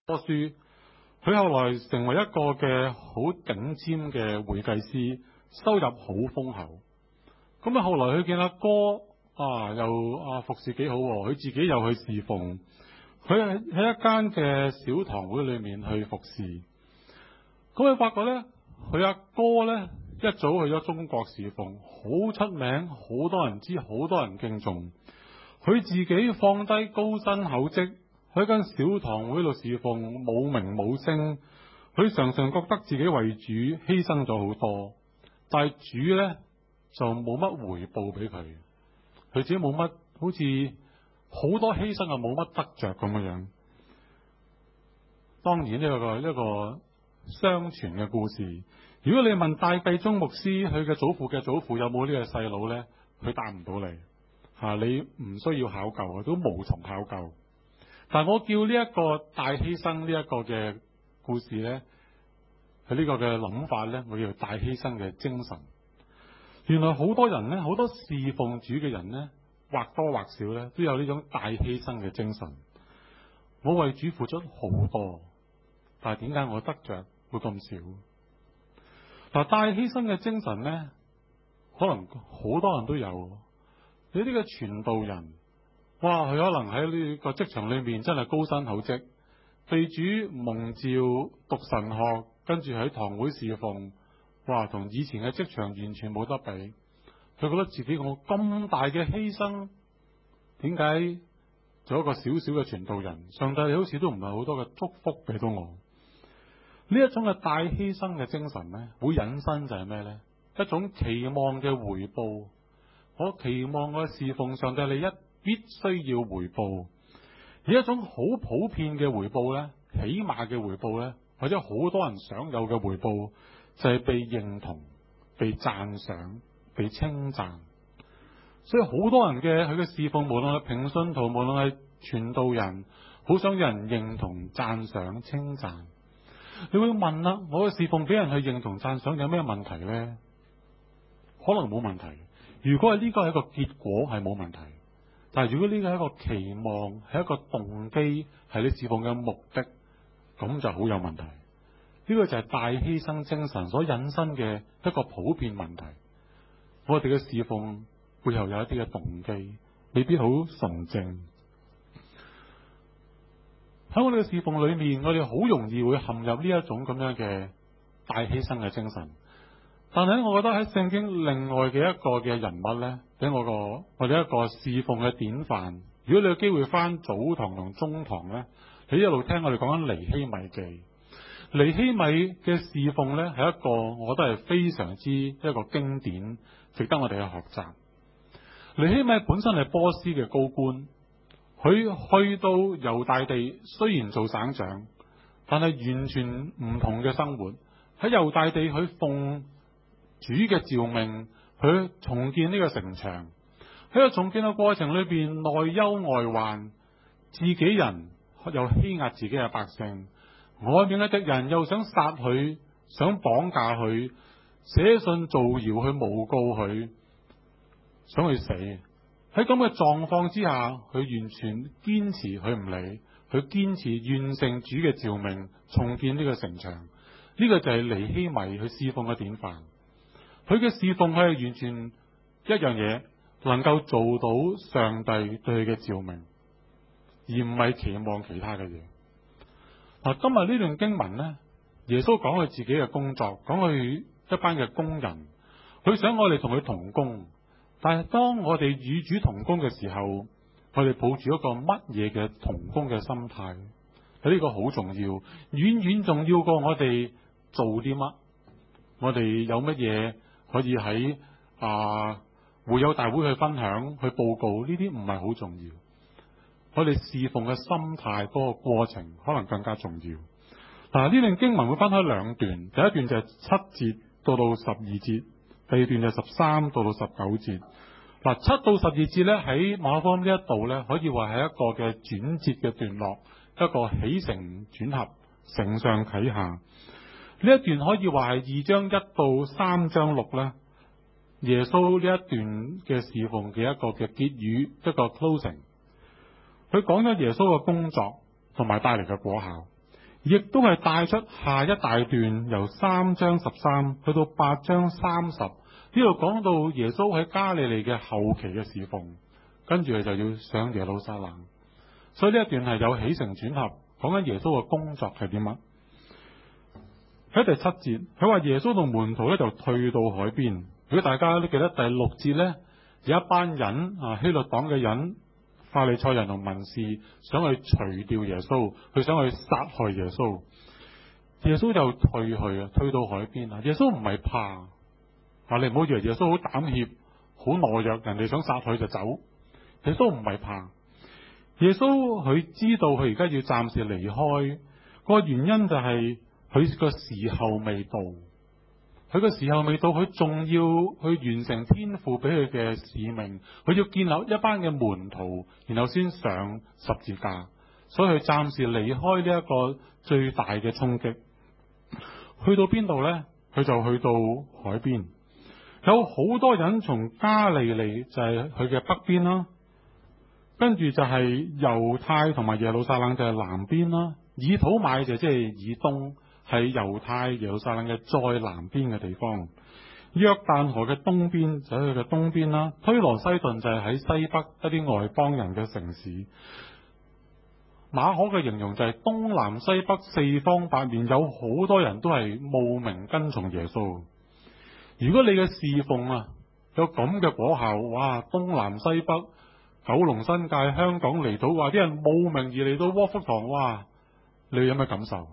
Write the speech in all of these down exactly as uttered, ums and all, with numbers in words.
書，佢後來成為一個嘅好頂尖嘅會計師，收入好豐厚。咁啊，後來佢見阿哥啊，又啊服侍幾好，佢自己又去侍奉，佢喺喺一間嘅小堂會裏面去服侍。咁佢發覺咧，佢阿哥咧一早去咗中國侍奉，好出名，好多人知，好多人敬重。佢自己放低高薪厚職，喺間小堂會度侍奉，冇名冇聲。佢常常覺得自己為主犧牲咗好多，但係主咧就冇乜回報俾佢，佢自己冇乜，好似好多犧牲啊，冇乜得着咁樣樣。當然呢、這個一、這個相傳嘅故事，如果你問戴繼宗牧師佢嘅祖父嘅祖父有冇呢個細佬咧，佢答唔到你吓、啊，你唔需要考究，都無從考究。但係我叫呢一個大犧牲呢一個嘅故事咧，佢呢個嘅諗法咧，我叫大犧牲嘅精神。原來好多人咧，好多侍奉主嘅人咧，或多或少咧都有呢種大犧牲嘅精神。我為主付出好多，但係點解我得着會咁少？嗱，大犧牲嘅精神咧，可能好多人都有。你呢個傳道人，哇，佢可能喺呢個職場裏面真係高薪厚職，被主蒙召讀神學，跟住喺堂會侍奉，哇，同以前嘅職場完全冇得比。佢覺得自己我咁大嘅犧牲，點解做一個小小嘅傳道人，上帝好似都唔係好多嘅祝福俾到我？呢一種嘅大犧牲嘅精神咧，會引申就係咩咧？一種期望嘅回報。我期望我侍奉上帝，你一必須要回報。而一種好普遍嘅回報咧，起碼嘅回報咧，或者好多人想有嘅回報，就係被認同、被讚賞、被稱讚。所以好多人嘅佢嘅侍奉，無論係平信徒，無論係傳道人，好想有人認同、讚賞、稱讚。你會問啦，我嘅侍奉俾人去認同、讚賞，有咩問題咧？可能冇問題。如果係呢個係一個結果，係冇問題。但係如果呢個係一個期望，係一個動機，係你侍奉嘅目的，咁就好有問題。呢個就係大犧牲精神所引申嘅一個普遍問題。我哋嘅侍奉背後有一啲嘅動機，未必好純正。喺我哋嘅侍奉裏面，我哋好容易會陷入呢一種咁樣嘅大犧牲嘅精神。但係我覺得喺聖經另外嘅一個嘅人物咧，俾我個我哋一個侍奉嘅典範。如果你有機會翻早堂同中堂咧，你一路聽我哋講緊尼希米記。尼希米嘅侍奉咧係一個，我覺得係非常之一個經典，值得我哋去學習。尼希米本身係波斯嘅高官，佢去到猶大地，雖然做省長，但係完全唔同嘅生活。喺猶大地，佢奉主嘅召命，佢重建呢個城牆。喺個重建嘅過程裏邊，內憂外患，自己人又欺壓自己嘅百姓，外面嘅敵人又想殺佢，想綁架佢，寫信造謠去誣告佢，想去死。喺咁嘅狀況之下，佢完全堅持佢唔理，佢堅持完成主嘅召命，重建呢個城牆。呢、這個就係尼希米佢侍奉嘅典範。佢嘅侍奉係完全一樣嘢，能夠做到上帝對佢嘅召命，而唔係期望其他嘅嘢。嗱，今日呢段經文呢，耶穌講佢自己嘅工作，講佢一班嘅工人，佢想我哋同佢同工。但係當我哋與主同工嘅時候，我哋抱住一個乜嘢嘅同工嘅心態？呢個好重要，遠遠重要過我哋做啲乜，我哋有乜嘢可以喺啊會友大會去分享、去報告，呢啲唔係好重要。我哋侍奉嘅心態嗰個過程可能更加重要。嗱，呢段經文會分開兩段，第一段就係七節到到十二節。第二段就十三到到十九節。嗱，七到十二節咧，喺馬可福音呢一度咧，可以話係一個嘅轉折嘅段落，一個起承轉合，承上啟下。呢一段可以話係二章一到三章六咧，耶穌呢一段嘅侍奉嘅一個嘅結語，一個 closing。佢講咗耶穌嘅工作同埋帶嚟嘅果效。 亦都係帶出下一大段，由三章十三去到八章三十，呢度講到耶穌喺加利利嘅後期嘅侍奉，跟住佢就要上耶路撒冷。所以呢一段係有起承轉合，講緊耶穌嘅工作係點乜。喺第七節，佢話耶穌同門徒咧就退到海邊。如果大家都記得第六節咧，有一班人啊，希律黨嘅人、法利賽人同文士想去除掉耶穌，佢想去殺害耶穌。耶穌就退去啊，退到海邊啊。耶穌唔係怕啊，你唔好以為耶穌好膽怯、好懦弱，人哋想殺佢就走。耶穌唔係怕，耶穌佢知道佢而家要暫時離開，個原因就係佢個時候未到。佢個時候未到，佢仲要去完成天父俾佢嘅使命，佢要建立一班嘅門徒，然後先上十字架。所以佢暫時離開呢一個最大嘅衝擊。去到邊度呢？佢就去到海邊。有好多人從加利利，就係佢嘅北邊啦，跟住就係猶太同埋耶路撒冷就係南邊啦，以土買就即係以東，係猶太耶路撒冷嘅再南邊嘅地方。約旦河嘅東邊就喺佢嘅東邊啦。推羅西頓就係喺西北一啲外邦人嘅城市。馬可嘅形容就係東南西北四方八面有好多人都係慕名跟從耶穌。如果你嘅侍奉啊有咁嘅果效，哇！東南西北、九龍新界、香港離島，話啲人慕名而嚟到窩福堂，哇！你有咩感受？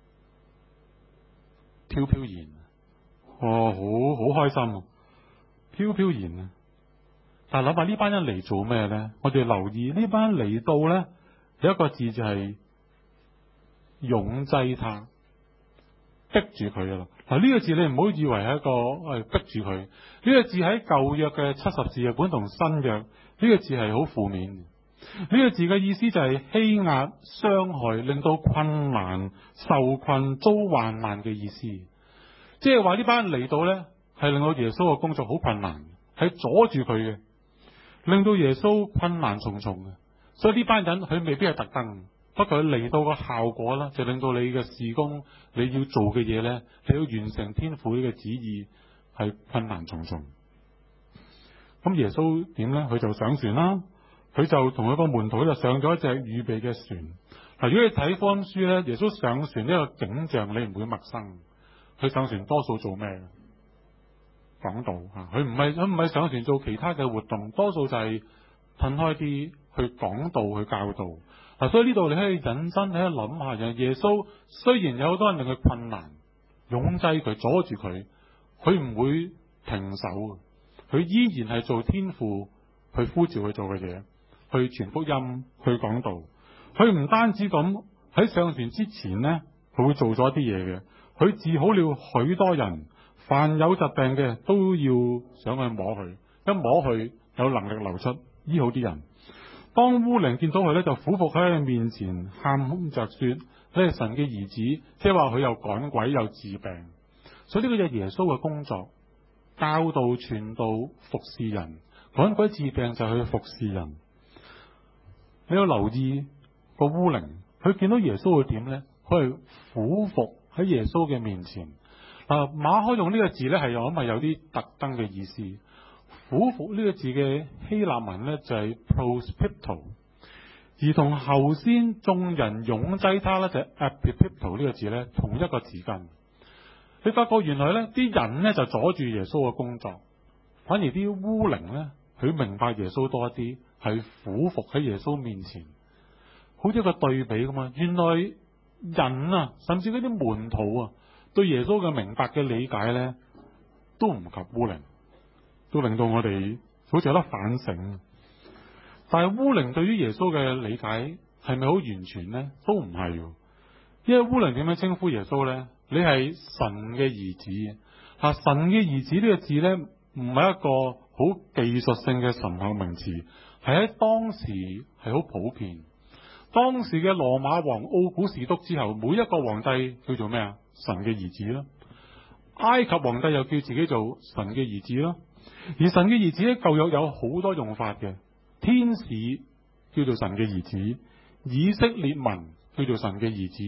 飄飄然，哦，好好開心，飄飄然啊！但係諗下呢班人嚟做咩呢？我哋留意呢班嚟到呢，有一個字就係擁擠他，逼住佢噶啦。嗱，呢個字你唔好以為係一個誒逼住佢，呢個字喺舊約嘅七十士譯本同新約，呢個字係好負面嘅。呢個字嘅意思就係欺壓、傷害、令到困難、受困、遭患難嘅意思。即係話呢班人嚟到呢，係令到耶穌嘅工作好困難，係阻住佢嘅，令到耶穌困難重重嘅。所以呢班人佢未必係特登，不過佢嚟到個效果啦，就令到你嘅事工，你要做嘅嘢呢，你要完成天父呢個旨意，係困難重重。咁耶穌點呢？佢就上船啦。佢就同佢個門徒就上咗一隻預備嘅船。嗱，如果你睇福音書咧，耶穌上船呢個景象你唔會陌生。佢上船多數做咩？講道啊！佢唔係佢唔係上船做其他嘅活動，多數就係褪開啲去講道去教導。嗱，所以呢度你可以引申，你可以諗下，耶穌雖然有好多人令佢困難，擁擠佢，阻住佢，佢唔會停手，佢依然係做天父去呼召佢做嘅嘢。去傳福音，去講道。佢唔單止咁喺上船之前呢，佢會做咗一啲嘢嘅。佢治好了許多人，凡有疾病嘅都要想去摸佢，一摸佢有能力流出，醫好啲人。當污靈見到佢咧，就俯伏喺佢面前，喊着說：你係神嘅兒子。即係話佢又趕鬼又治病。所以呢個就係耶穌嘅工作，教導、傳道、服侍人。趕鬼治病就係去服侍人。你要留意個污靈，佢見到耶穌會點呢？佢係俯伏喺耶穌嘅面前。嗱，馬可用呢個字呢，係我諗係有啲特登嘅意思。俯伏呢個字嘅希臘文呢，就係 prospipto， 而同後先眾人擁擠他呢，就係 epipipto 呢個字呢，同一個字根。你發覺原來呢啲人呢，就阻住耶穌嘅工作，反而啲污靈呢，佢明白耶穌多一啲。係俯伏喺耶穌面前，好似一個對比咁啊！原來人啊，甚至嗰啲門徒啊，對耶穌嘅明白嘅理解咧，都唔及污靈，都令到我哋好似有得反省。但係污靈對於耶穌嘅理解係咪好完全呢？都唔係，因為污靈點樣稱呼耶穌咧？你係神嘅兒子啊！神嘅兒子呢個字咧，唔係一個好技術性嘅神學名詞。係喺當時係好普遍。當時嘅羅馬王奧古士督之後，每一個皇帝叫做咩啊？神嘅兒子啦。埃及皇帝又叫自己做神嘅兒子啦。而神嘅兒子喺舊約有好多用法嘅，天使叫做神嘅兒子，以色列民叫做神嘅兒子，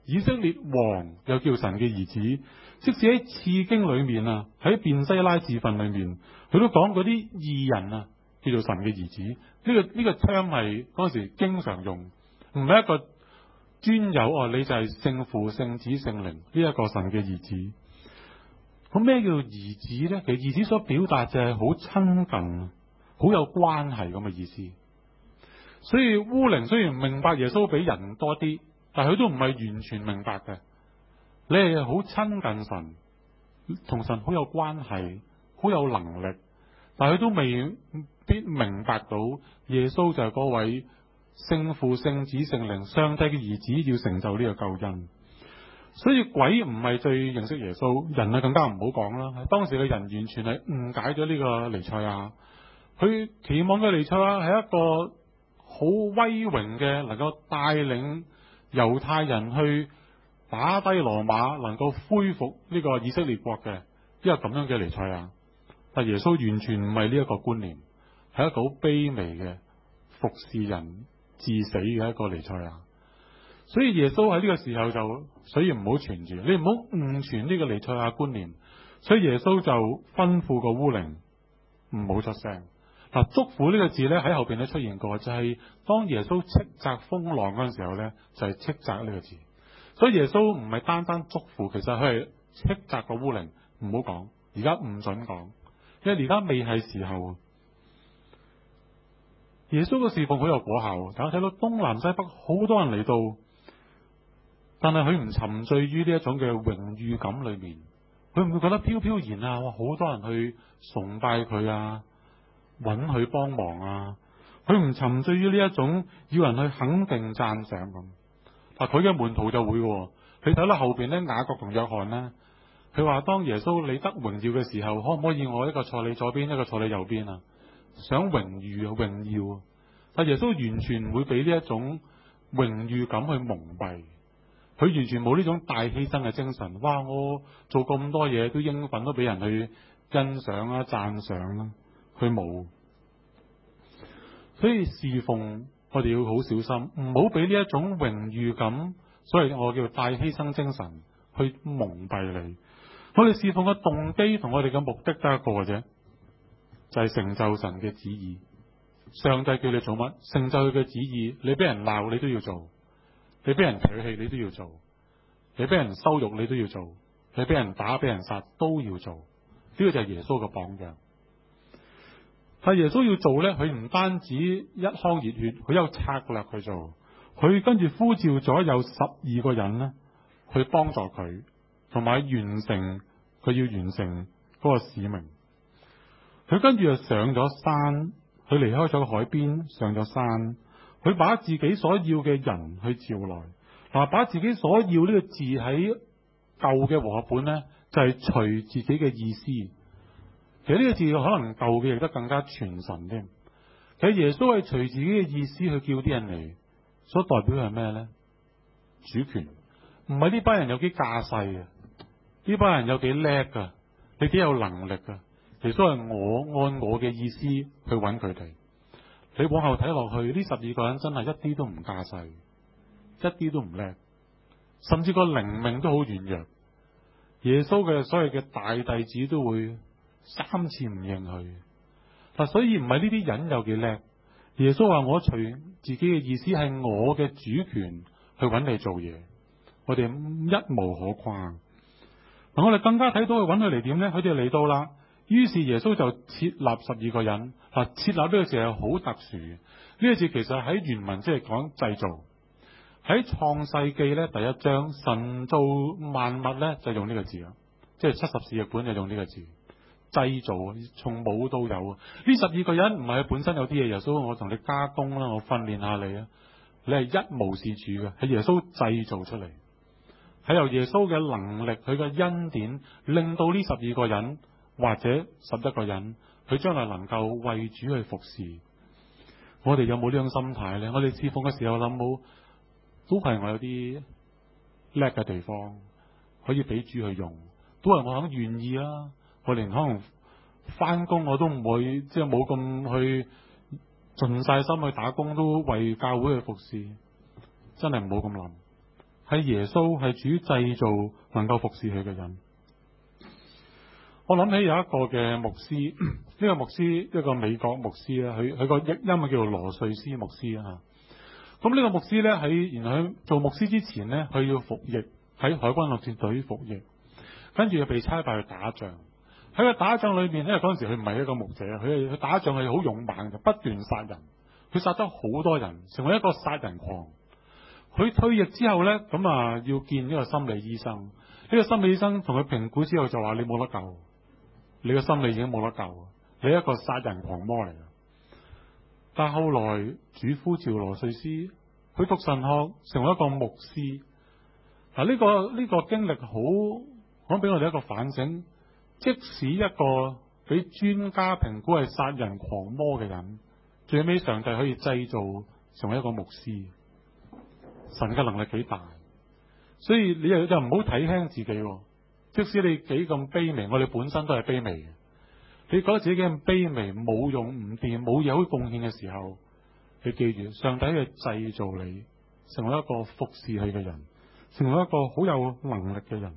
以色列王又叫神嘅兒子。即使喺次經裏面啊，喺便西拉字訓裏面，佢都講嗰啲義人啊，叫做神嘅兒子。呢、這個呢、這個 term 係嗰陣時經常用，唔係一個專有哦，你就係聖父、聖子、聖靈呢一個神嘅兒子。咁咩叫做兒子咧？其實兒子所表達就係好親近、好有關係咁嘅意思。所以烏靈雖然明白耶穌比人多啲，但係佢都唔係完全明白嘅。你係好親近神，同神好有關係，好有能力，但係佢都未必明白到耶穌就係嗰位聖父、聖子、聖靈、上帝嘅兒子，要成就呢個救恩。所以鬼唔係最認識耶穌，人啊更加唔好講啦。當時嘅人完全係誤解咗呢個彌賽亞，佢期望嘅彌賽亞係一個好威榮嘅，能夠帶領猶太人去打低羅馬，能夠恢復呢個以色列國嘅一個咁樣嘅彌賽亞。但耶穌完全唔係呢一個觀念，係一個好卑微嘅服侍人致死嘅一個彌賽亞。所以耶穌喺呢個時候就，所以唔好傳住，你唔好誤傳呢個彌賽亞觀念。所以耶穌就吩咐個烏靈唔好出聲。嗱，囑咐呢個字咧喺後邊咧出現過，就係、是、當耶穌斥責風浪嗰陣時候咧，就係斥責呢個字。所以耶穌唔係單單囑咐，其實佢係斥責個烏靈唔好講，而家唔准講，因為而家未係時候。耶穌嘅侍奉好有果效，大家睇到東南西北好多人嚟到，但係佢唔沉醉於呢一種嘅榮譽感裏面，佢唔會覺得飄飄然啊，哇，好多人去崇拜佢啊，揾佢幫忙啊，佢唔沉醉於呢一種要人去肯定讚賞咁。但佢嘅門徒就會嘅，你睇到後邊咧，雅各同約翰咧，佢話當耶穌你得榮耀嘅時候，可唔可以我一個坐你左邊，一個坐你右邊啊？想榮譽啊，榮耀啊！但耶穌完全唔會俾呢一種榮譽感去蒙蔽，佢完全冇呢種大犧牲嘅精神。哇！我做咁多嘢都應份都俾人去欣賞啊、讚賞啦，佢冇。所以侍奉我哋要好小心，唔好俾呢一種榮譽感，所以我叫大犧牲精神去蒙蔽你。我哋侍奉嘅動機同我哋嘅目的得一個嘅啫，就係成就神嘅旨意。上帝叫你做乜，成就佢嘅旨意。你俾人鬧你都要做，你俾人唾棄你都要做，你俾人羞辱你都要做，你俾人打俾人殺都要做。呢個就係耶穌嘅榜樣。但耶穌要做呢，佢唔單止一腔熱血，佢有策略去做。佢跟住呼召咗有十二個人呢，去幫助佢，同埋完成佢要完成嗰個使命。佢跟住就上咗山。佢離開咗海邊，上咗山，佢把自己所要嘅人去召來。嗱，把自己所要呢個字喺舊嘅和合本呢，就係、是、隨自己嘅意思。其實呢個字可能舊嘅譯得更加傳神添。其實耶穌係隨自己嘅意思去叫啲人嚟，所代表係咩呢？主權，唔係呢班人有幾架勢啊？呢班人有幾叻噶？你幾有能力噶？耶穌係我按我嘅意思去揾佢哋。你往後睇落去，呢十二個人真係一啲都唔架勢，一啲都唔叻，甚至個靈命都好軟弱。耶穌嘅所謂嘅大弟子都會三次唔認佢。嗱，所以唔係呢啲人有幾叻。耶穌話我隨自己嘅意思係我嘅主權去揾你做嘢，我哋一無可誇。嗱，我哋更加睇到佢揾佢嚟點咧？佢哋嚟到啦。於是耶穌就設立十二個人。嗱，設立呢個字係好特殊嘅。呢個字其實喺原文即係講製造。喺創世記咧第一章，神造萬物咧就用呢個字啦，即係七十士譯本就用呢個字，製造，從冇到有。呢十二個人唔係本身有啲嘢，耶穌我同你加工啦，我訓練下你啊，你係一無是處嘅，係耶穌製造出嚟，係由耶穌嘅能力，佢嘅恩典，令到呢十二個人。或者十一個人，佢將來能夠為主去服侍。我哋有冇呢種心態呢？我哋侍奉嘅時候諗冇，都係我有啲叻嘅地方，可以俾主去用，都係我肯願意啦。我連可能翻工我都唔會，即係冇咁去盡晒心去打工，都為教會去服侍。真係唔好咁諗。 係耶穌係主製造能夠服侍佢嘅人。我諗起有一個嘅牧師，呢、這個牧師一個美國牧師咧，佢佢個譯音啊叫做羅瑞斯牧師啊。咁呢個牧師咧喺原來佢做牧師之前咧，佢要服役喺海軍陸戰隊服役，跟住又被差派去打仗。喺個打仗裏面，因為嗰陣時佢唔係一個牧者，佢佢打仗係好勇猛，就不斷殺人。佢殺咗好多人，成為一個殺人狂。佢退役之後咧，咁啊要見呢個心理醫生。呢、這個心理醫生同佢評估之後就話：你冇得救。你個心理已經冇得救，你係一個殺人狂魔嚟嘅。但係後來主呼召羅瑞斯，佢讀神學成為一個牧師。嗱、這、呢個呢、這個經歷好，講俾我哋一個反省。即使一個俾專家評估係殺人狂魔嘅人，最尾上帝可以製造成為一個牧師，神嘅能力幾大。所以你又就唔好睇輕自己。即使你幾咁卑微，我哋本身都係卑微嘅。你覺得自己幾咁卑微，冇用唔掂，冇嘢可以貢獻嘅時候，你記住，上帝去製造你，成為一個服侍佢嘅人，成為一個好有能力嘅人。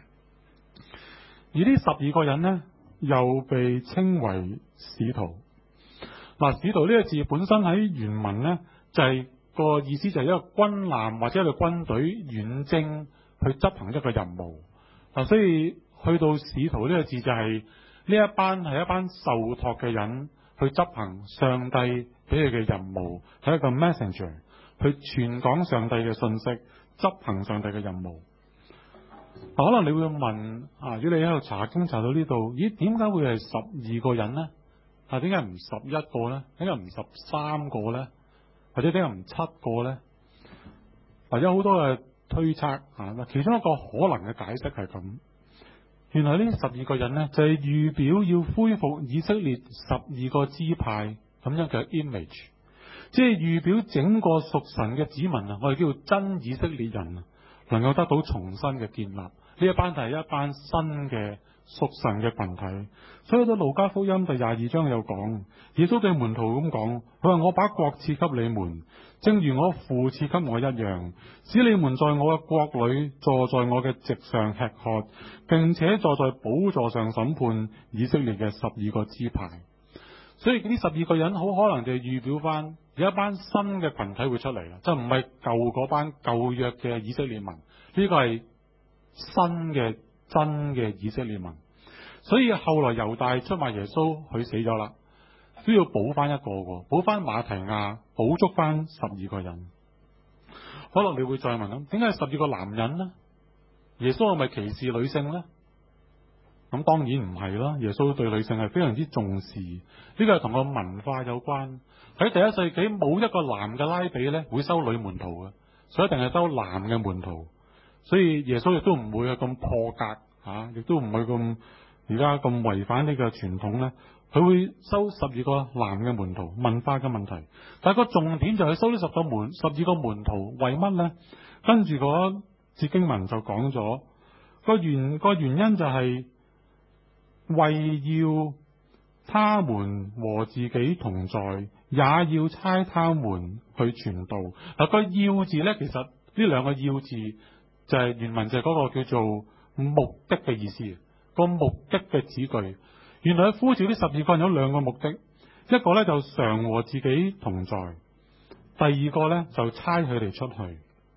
而呢十二個人呢，又被稱為使徒。嗱，使徒呢個字本身喺原文呢，就係、是、個意思就係一個軍艦或者一個軍隊遠征去執行一個任務。嗱，所以去到使徒呢個字就係、是、呢一班係一班受託嘅人去執行上帝俾佢嘅任務，係一個 messenger 去傳講上帝嘅信息，執行上帝嘅任務。可能你會問啊，如果你喺度查經查到呢度，咦，點解會係十二個人呢？啊，點解唔十一個呢？點解唔十三個呢？或者點解唔七個呢？或者好多嘅推測啊，其中一個可能嘅解釋係咁，原來呢十二個人呢，就係、是、預表要恢復以色列十二個支派咁樣嘅 image， 即係預表整個屬神嘅子民啊，我哋叫做真以色列人啊，能夠得到重新嘅建立。呢一班就係一班新嘅屬神嘅群體。所以到路加福音第廿二章有講，耶穌對門徒咁講，佢話：我把國賜給你們，正如我父賜給我一樣，使你們在我嘅國裏坐在我嘅席上吃喝，並且坐在寶座上審判以色列嘅十二個支派。所以呢十二個人好可能就係預表翻有一班新嘅群體會出嚟啦，就唔係舊嗰班舊約嘅以色列民，呢、這個係新嘅真嘅以色列民。所以後來猶大出賣耶穌，佢死咗啦，都要補翻一個嘅，補翻馬提亞，補足翻十二個人。可能你會再問啦，點解十二個男人呢？耶穌係咪歧視女性呢？咁當然唔係啦，耶穌對女性係非常之重視，呢個係同個文化有關。喺第一世紀冇一個男嘅拉比咧會收女門徒嘅，所以一定係收男嘅門徒。所以耶穌亦都唔會係咁破格吓，亦都唔會咁而家咁違反呢個傳統咧。佢會收十二個男嘅門徒，文化嘅問題。但係個重點就係收呢十個門十二個門徒為乜咧？跟住嗰節經文就講咗個原個原因就係、是。為要他們和自己同在，也要差他們去傳道。嗱，個要字咧，其實呢兩個要字就係、是、原文就係嗰個叫做目的嘅意思。個目的嘅子句，原來呼召呢十二個人有兩個目的，一個咧就常和自己同在，第二個咧就差佢哋出去。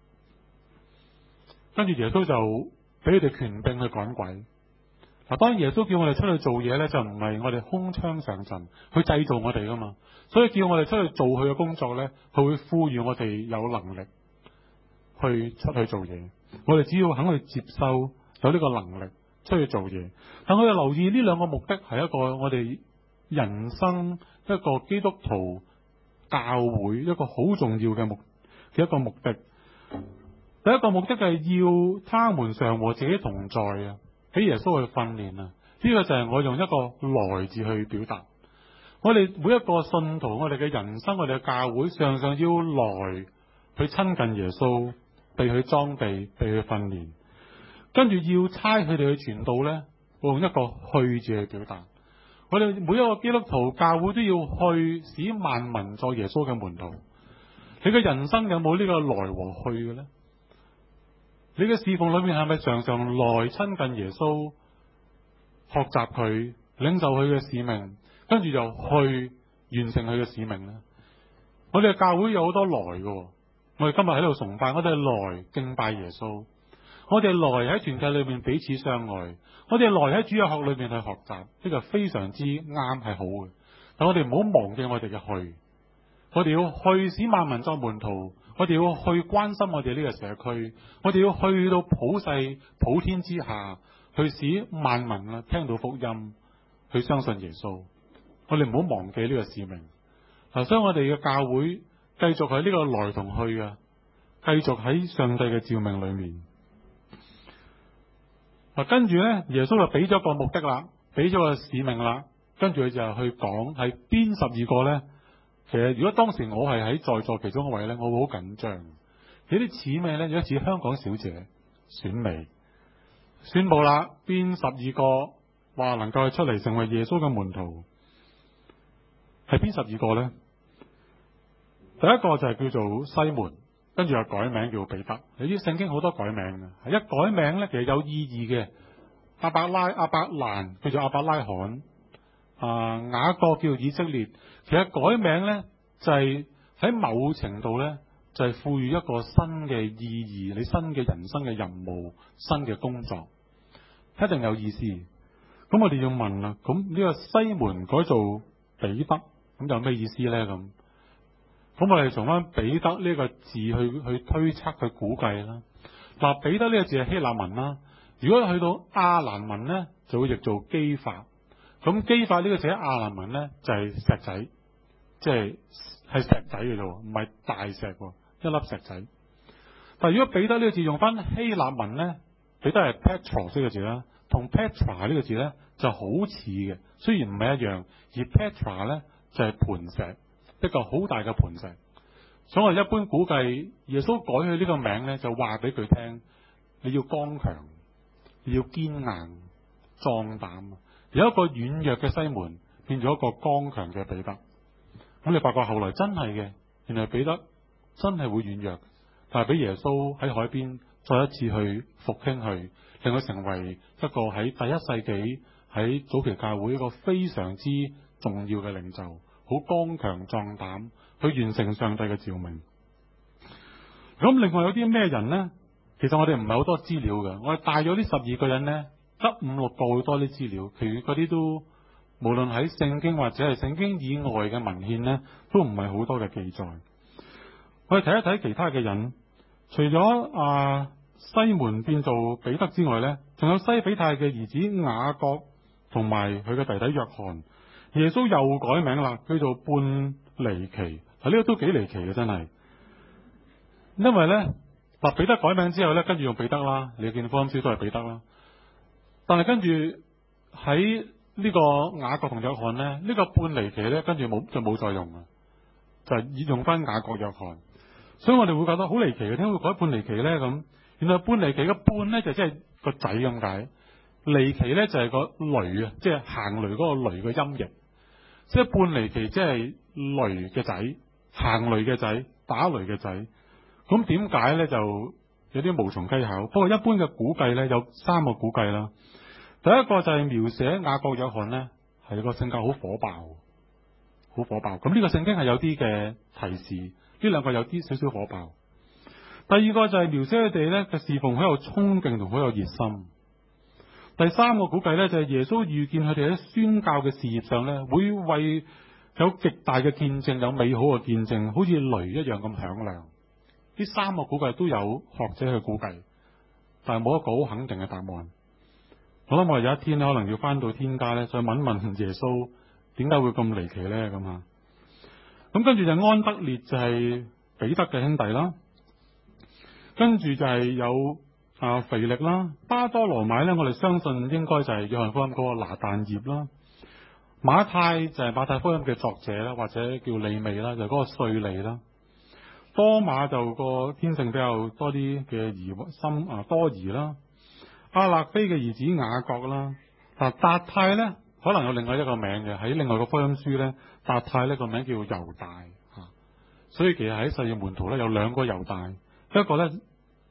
跟住耶穌就俾佢哋權柄去趕鬼。嗱，當然耶穌叫我哋出去做嘢咧，就唔係我哋空槍上陣去製造我哋噶嘛，所以叫我哋出去做佢嘅工作咧，佢會賦予我哋有能力去出去做嘢。我哋只要肯去接收有呢個能力出去做嘢。但我哋留意呢兩個目的係一個我哋人生一個基督徒教會一個好重要嘅目嘅一個目的。第一個目的係要他們常和自己同在啊。俾耶穌去訓練啊！呢、這個就係我用一個來字去表達。我哋每一個信徒，我哋嘅人生，我哋嘅教會，常常要來去親近耶穌，被佢裝備，被佢訓練。跟住要差佢哋去傳道咧，我用一個去字去表達。我哋每一個基督徒教會都要去使萬民作耶穌嘅門徒。你嘅人生有冇呢個來和去嘅咧？ 你嘅侍奉裏面係咪常常來親近耶穌，學習佢，領受佢嘅使命，跟住就去完成佢嘅使命呢？我哋嘅教會有好多來嘅，我哋今日喺度崇拜，我哋來敬拜耶穌，我哋來喺團契裏面彼此相愛，我哋來喺主日學裏面去學習，呢個非常之啱，係好嘅。但我哋唔好忘記我哋嘅去，我哋要去使萬民作門徒，我哋要去關心我哋呢個社區，我哋要去到普世普天之下，去使萬民啊聽到福音，去相信耶穌。我哋唔好忘記呢個使命。嗱，所以我哋嘅教會繼續喺呢個來同去啊，繼續喺上帝嘅召命裏面。嗱，跟住咧，耶穌就俾咗個目的啦，俾咗個使命啦，跟住佢就去講係邊十二個咧。其實如果當時我係喺在，在座其中一位咧，我會好緊張。有啲似咩咧？有啲似香港小姐選美，宣布啦，邊十二個話能夠出嚟成為耶穌嘅門徒，係邊十二個咧？第一個就係叫做西門，跟住又改名叫彼得。你知聖經好多改名嘅，一改名咧其實有意義嘅。阿伯拉、阿伯蘭叫做阿伯拉罕，啊雅各叫做以色列。其實改名咧就係、是、喺某程度咧就係、是、賦予一個新嘅意義，你新嘅人生嘅任務、新嘅工作，一定有意思。咁我哋要問啦，咁呢個西門改做彼得，咁有咩意思咧？咁咁我哋從翻彼得呢個字去去推測去估計啦。嗱，彼得呢個字係希臘文啦，如果去到亞蘭文咧，就會譯做基法。咁基法呢個字喺亞蘭文咧就係、是、石仔，即係係石仔嘅啫，唔係大石，一粒石仔。但係如果彼得呢個字用翻希臘文咧，彼得係 Petros 呢個字啦，同 Petra 呢個字咧就好似嘅，雖然唔係一樣，而 Petra 咧就係、是、磐石。一個好大嘅磐石，所以我一般估計耶穌改佢呢個名咧，就話俾佢聽，你要剛強，你要堅硬、壯膽。有一個軟弱嘅西門變咗一個剛強嘅彼得。咁你發覺後來真係嘅，原來彼得真係會軟弱，但係俾耶穌喺海邊再一次去復興佢，令佢成為一個喺第一世紀喺早期教會一個非常之重要嘅領袖。好剛強壯膽去完成上帝嘅召命。咁另外有啲咩人呢？其實我哋唔係好多資料嘅，我哋帶咗呢十二個人呢，得五六個會多啲資料，其餘嗰啲都無論喺聖經或者係聖經以外嘅文獻呢，都唔係好多嘅記載。我哋睇一睇其他嘅人，除咗啊西門變做彼得之外呢，仲有西比泰嘅兒子雅各同埋佢嘅弟弟約翰。耶穌又改名啦，叫做半離奇。啊，呢個都幾離奇嘅，真係。因為咧，嗱彼得改名之後咧，跟住用彼得啦，你見福音書都係彼得啦。但係跟住喺呢個雅各同約翰咧，呢、這個半離奇咧，跟住冇就冇再用啊，就係用翻雅各約翰。所以我哋會覺得好離奇嘅，點解會改半離奇咧？咁原來半離奇嘅半咧就即係個仔咁解，離奇咧就係個雷啊，即係行雷嗰個雷嘅音譯。即係半離奇，即係雷嘅仔，行雷嘅仔，打雷嘅仔。咁點解咧？就有啲無從稽考。不過一般嘅估計咧，有三個估計啦。第一個就係描寫雅各約翰咧，係個性格好火爆，好火爆。咁呢個聖經係有啲嘅提示，呢兩個有啲少少火爆。第二個就係描寫佢哋咧嘅侍奉好有衝勁同好有熱心。第三個估計咧就係、是、耶穌預見佢哋喺宣教嘅事業上咧，會為有極大嘅見證，有美好嘅見證，好似雷一樣咁響亮。呢三個估計都有學者去估計，但係冇一個好肯定嘅答案。我諗我哋有一天可能要翻到天家咧，再問問耶穌點解會咁離奇咧咁啊？咁跟住就安德烈就係彼得嘅兄弟啦，跟住就係有。啊，腓力啦，巴多羅買咧，我哋相信應該就係約翰福音嗰個拿但業啦。馬太就係馬太福音嘅作者啦，或者叫利未啦，就嗰、是、個稅吏啦。多馬就個天性比較多啲嘅疑心啊，多疑啦。阿勒菲嘅兒子雅各啦，嗱達太咧可能有另外一個名嘅，喺另外個福音書咧，達太呢個名叫猶大吓、啊，所以其實喺十二門徒咧有兩個猶大，一個咧。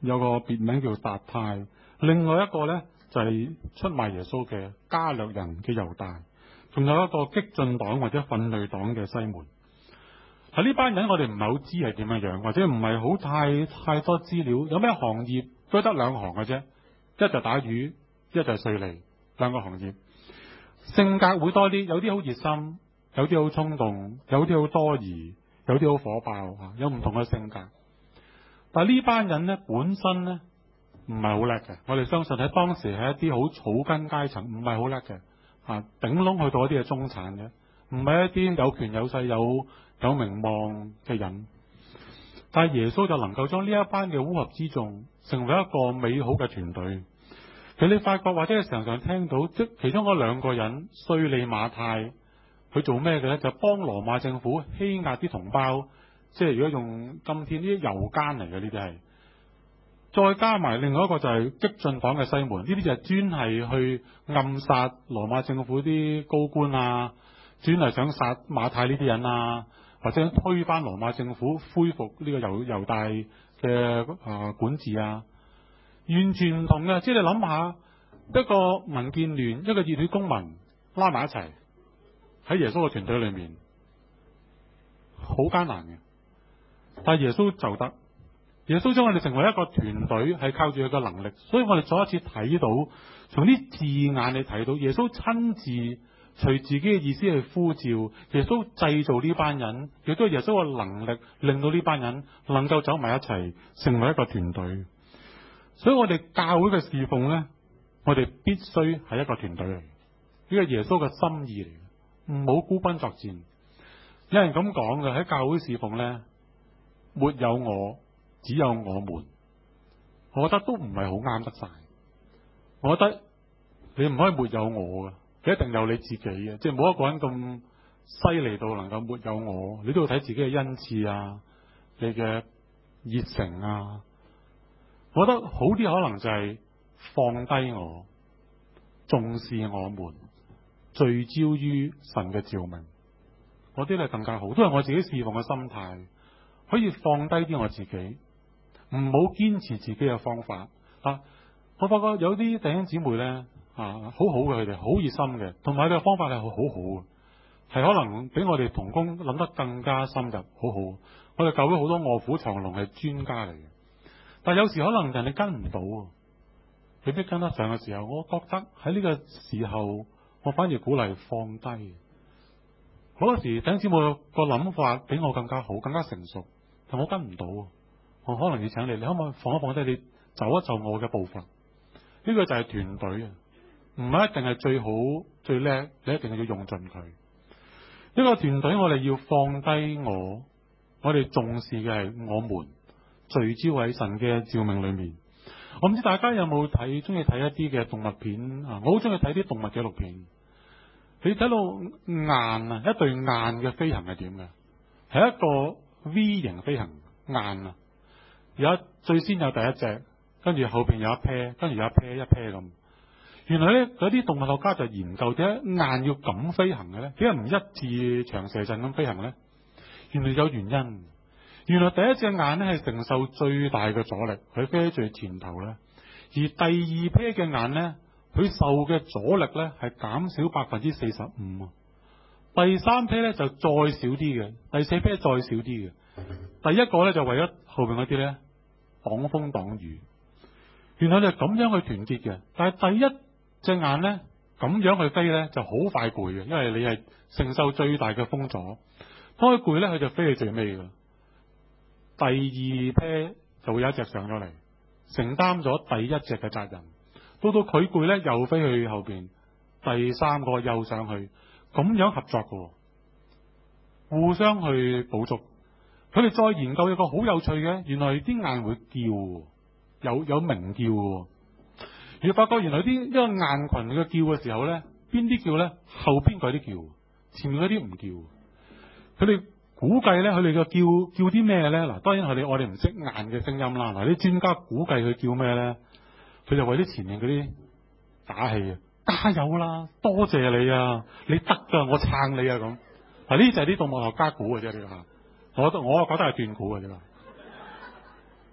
有個別名叫撒太，另外一個呢，就係、是、出賣耶穌嘅加略人嘅猶大，仲有一個激進黨或者奮銳黨嘅西門。喺呢班人我哋唔係好知係點樣樣，或者唔係好太太多資料。有咩行業都得兩行嘅啫，一就打魚，一就係稅吏，兩個行業。性格會多啲，有啲好熱心，有啲好衝動，有啲好多疑，有啲好火爆吓，有唔同嘅性格。但係呢班人咧本身咧唔係好叻嘅，我哋相信喺當時係一啲好草根階層，唔係好叻嘅啊，頂籠去到一啲嘅中產嘅，唔係一啲有權有勢有有名望嘅人。但係耶穌就能夠將呢一班嘅烏合之眾成為一個美好嘅團隊。其實你發覺或者係常常聽到，即其中嗰兩個人稅吏馬太，佢做咩嘅咧？就幫羅馬政府欺壓啲同胞，即係如果用今天呢啲猶奸嚟嘅呢啲係。再加埋另外一個就係激進黨嘅西門，呢啲就係專係去暗殺羅馬政府啲高官啊，專係想殺馬太呢啲人啊，或者推翻羅馬政府，恢復呢個猶猶大嘅啊管治啊。完全唔同嘅，即係你諗下，一個民建聯，一個熱血公民拉埋一齊喺耶穌嘅團隊裏面，好艱難嘅。但係耶穌就得，耶穌將我哋成為一個團隊，係靠住佢嘅能力。所以我哋再一次睇到，從啲字眼你睇到，耶穌親自隨自己嘅意思去呼召，耶穌製造呢班人，亦都係耶穌嘅能力令到呢班人能夠走埋一齊，成為一個團隊。所以我哋教會嘅侍奉呢，我哋必須係一個團隊嚟，呢個耶穌嘅心意嚟，唔好孤軍作戰。有人咁講嘅，喺教會侍奉呢，沒有我，只有我們。我覺得都唔係好啱得晒。我覺得你唔可以沒有我嘅，你一定有你自己嘅，即係冇一個人咁犀利到能夠沒有我。你都要睇自己嘅恩賜啊，你嘅熱誠啊。我覺得好啲可能就係放低我，重視我們，聚焦於神嘅召命，嗰啲咧更加好，都係我自己侍奉嘅心態，可以放低啲我自己，唔好堅持自己嘅方法啊！我發覺有啲弟兄姊妹咧啊，好好嘅，佢哋好熱心嘅，同埋佢嘅方法係好好嘅，係可能比我哋同工諗得更加深入，好好。我哋教會好多臥虎藏龍係專家嚟嘅。但有時可能人哋跟唔到，未必跟得上嘅時候，我覺得喺呢個時候，我反而鼓勵放低。好多時弟兄姊妹個諗法比我更加好，更加成熟，但我跟唔到，我可能要請你，你可唔可以放一放低，你走一走我嘅步伐？呢、這個就係團隊啊，唔係一定係最好最叻，你一定係要用盡佢。呢、這個團隊我哋要放低我，我哋重視嘅係我們。聚焦喺神嘅召命裏面。我唔知大家有冇睇，中意睇一啲嘅動物片啊？我好中意睇啲動物紀錄片。你睇到雁啊，一對雁嘅飛行係點嘅？係一個 V 型飛行雁啊，有一最先有第一隻，跟住後邊有一 pair，跟住有一 pair 一 pair 咁。原來咧嗰啲動物學家就研究點解雁要咁飛行嘅咧？點解唔一致長蛇陣咁飛行咧？原來有原因。原來第一隻雁咧係承受最大嘅阻力，佢飛喺最前頭咧；而第二批嘅雁咧，佢受嘅阻力咧係減少百分之四十五。第三批咧就再少啲嘅，第四批再少啲嘅。第一個咧就為咗後邊嗰啲咧擋風擋雨。原來就咁樣去團結嘅，但係第一隻雁咧咁樣去飛咧就好快攰嘅，因為你係承受最大嘅風阻。當佢攰咧，佢就飛去最尾噶。第二批就會有一隻上咗嚟，承擔咗第一隻嘅責任。到到佢攰咧，又飛去後邊，第三個又上去，咁樣合作嘅，互相去補足。佢哋再研究一個好有趣嘅，原來啲雁會叫，有有鳴叫嘅。而發覺原來啲一個雁群嘅叫嘅時候咧，邊啲叫咧？後邊嗰啲叫，前面嗰啲唔叫。佢哋估計咧，佢哋嘅叫叫啲咩咧？嗱，當然係你我哋唔識雁嘅聲音啦。嗱，啲專家估計佢叫咩咧？佢就為啲前面嗰啲打氣啊，加油啦，多謝你啊，你得噶，我撐你啊咁。嗱，呢就係啲動物學家估嘅啫，呢個我我我覺得係斷估嘅啫。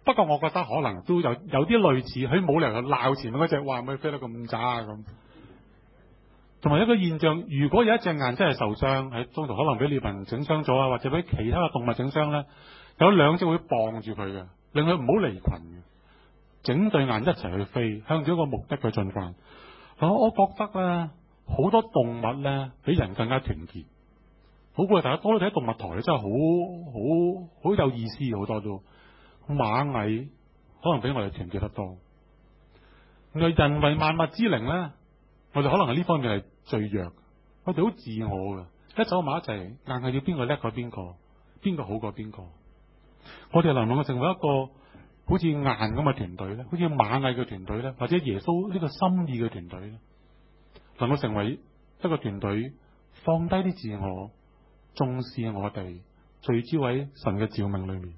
不過我覺得可能都有有啲類似，佢冇理由鬧前面嗰隻，哇！咪飛得咁渣啊咁。同埋一個現象，如果有一隻雁真係受傷喺中途，可能俾獵人整傷咗啊，或者俾其他嘅動物整傷咧，有兩隻會傍住佢嘅，令佢唔好離群嘅，整對雁一齊去飛，向住一個目的去進發。我我覺得咧，好多動物咧比人更加團結。好過大家多啲睇動物台，真係好好好有意思，好多都螞蟻可能比我哋團結得多。原來人為萬物之靈咧，我哋可能係呢方面係最弱。我哋好自我嘅，一走埋一齊，硬係要邊個叻過邊個，邊個好過邊個。我哋能唔能夠成為一個好似雁咁嘅團隊咧，好似螞蟻嘅團隊咧，或者耶穌呢個心意嘅團隊咧，能夠成為一個團隊，放低啲自我，重視我哋，聚焦喺神嘅召命裏面。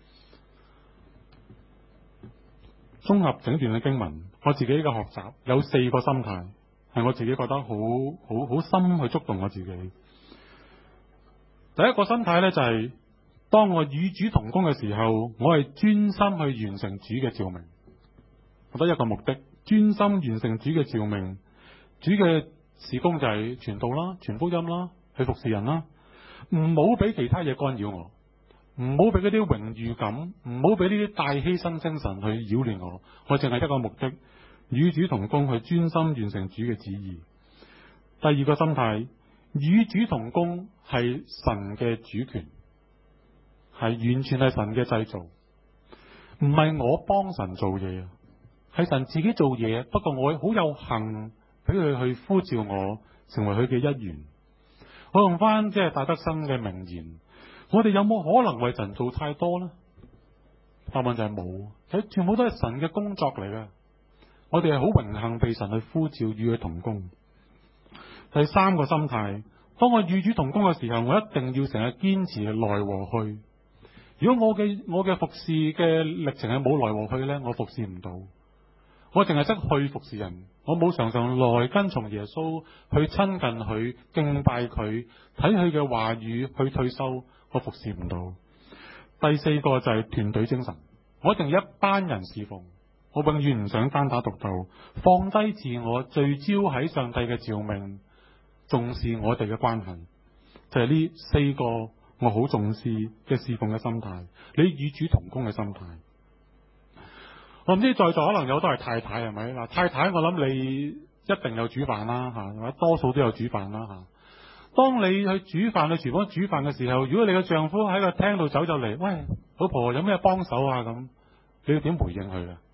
綜合整段嘅經文，我自己嘅學習有四個心態，係我自己覺得好好好深去觸動我自己。第一個心態咧就係、是，當我與主同工嘅時候，我係專心去完成主嘅召命。我覺得一個目的，專心完成主嘅召命。主嘅事工就係傳道啦、傳福音啦、去服侍人啦。唔好俾其他嘢干擾我，唔好俾嗰啲榮譽感，唔好俾呢啲大犧牲精神去擾亂我。我淨係一個目的，與主同工，去專心完成主嘅旨意。第二個心態，與主同工係神嘅主權，係完全係神嘅製造，唔係我幫神做嘢，係神自己做嘢。不過我好有幸俾佢去呼召我成為佢嘅一員。我用翻即係戴德生嘅名言，我哋有冇可能為神做太多呢？答案就係冇，佢全部都係神嘅工作嚟嘅。我哋係好榮幸被神去呼召與佢同工。第三個心態，當我與主同工嘅時候，我一定要成日堅持來和去。如果我嘅我嘅服侍嘅歷程係冇來和去呢，我服侍唔到。我淨係識去服侍人，我冇常常來跟從耶穌，去親近佢、敬拜佢、睇佢嘅話語去退休，我服侍唔到。第四個就係團隊精神，我一定要一班人侍奉，我永遠唔想單打獨鬥，放低自我，聚焦喺上帝嘅召命，重視我哋嘅關係，就係呢四個我好重視嘅侍奉嘅心態，你與主同工嘅心態。我唔知在座可能有都係太太係咪？嗱，太太我諗你一定有煮飯啦吓，或者多數都有煮飯啦吓。當你去煮飯去廚房煮飯嘅時候，如果你嘅丈夫喺個廳度走就嚟，喂，老婆有咩幫手啊咁，你要點回應佢啊？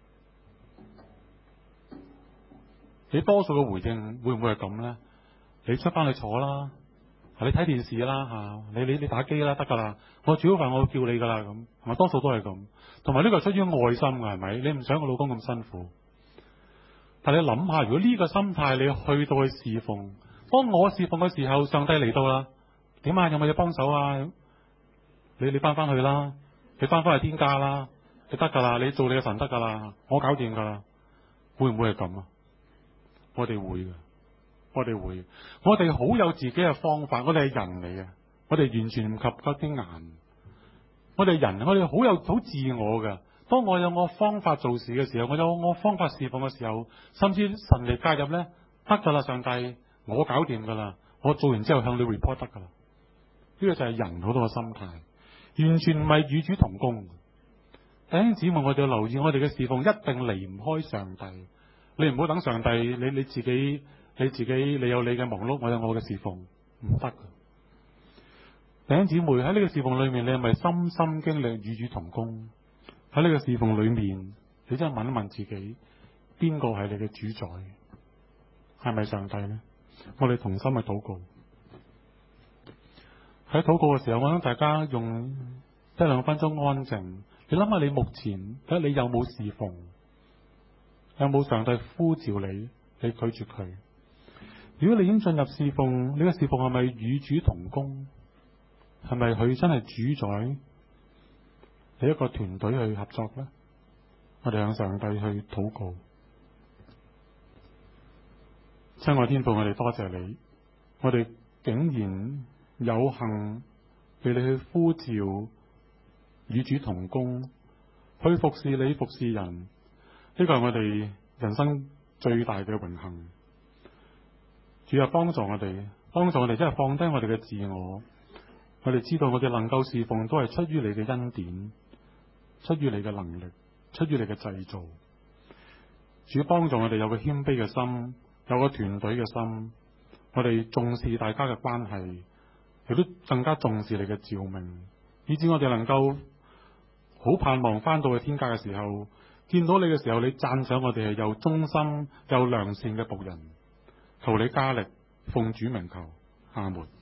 你多數嘅回應會唔會係咁咧？你出翻去坐啦，你睇電視啦吓，你你你打機啦得噶啦，我煮好飯我會叫你噶啦咁，係咪多數都係咁？同埋呢個係出於愛心嘅，係咪？你唔想個老公咁辛苦，但係你諗下，如果呢個心態你去到去侍奉，當我侍奉嘅時候，上帝嚟到啦，點啊？有冇嘢幫手啊？你你翻翻去啦，你翻翻去天家啦，你得噶啦，你做你嘅神得噶啦，我搞掂噶啦，會唔會係咁啊？我哋會嘅，我哋會，我哋好有自己嘅方法，我哋係人嚟嘅，我哋完全唔及嗰啲雁。我哋人，我哋好有好自我嘅。當我有我方法做事嘅時候，我有我方法侍奉嘅時候，甚至神嚟介入咧，得噶啦，上帝，我搞掂噶啦，我做完之後向你 report 得噶啦。呢個就係人好多嘅心態，完全唔係與主同工。弟兄姊妹，我哋要留意，我哋嘅侍奉一定離唔開上帝。你唔好等上帝，你你自己，你自己，你有你嘅忙碌，我有我嘅侍奉，唔得。弟兄姊妹，喺呢個侍奉裏面，你係咪深深經歷與主同工？喺呢個侍奉裏面，你真係問一問自己，邊個係你嘅主宰？係咪上帝呢？我哋同心去禱告。喺禱告嘅時候，我想大家用一兩分鐘安靜。你諗下，你目前睇下你有冇侍奉？有冇上帝呼召你？你拒絕佢？如果你已經進入侍奉，你嘅侍奉係咪與主同工？係咪佢真係主宰你一個團隊去合作呢？我哋向上帝去禱告。親愛天父，我哋多謝你，我哋竟然有幸被你去呼召與主同工， 去服侍你，服侍人，呢個係我哋人生最大嘅榮幸。主啊，幫助我哋，幫助我哋，真係放低我哋嘅自我。我哋知道我哋能夠侍奉，都係出於你嘅恩典，出於你嘅能力，出於你嘅製造。主幫助我哋有個謙卑嘅心，有個團隊嘅心。我哋重視大家嘅關係，亦都更加重視你嘅召命，以致我哋能夠好盼望翻到去天家嘅時候，見到你嘅時候，你讚賞我哋係又忠心又良善嘅僕人。求你加力，奉主名求，阿門。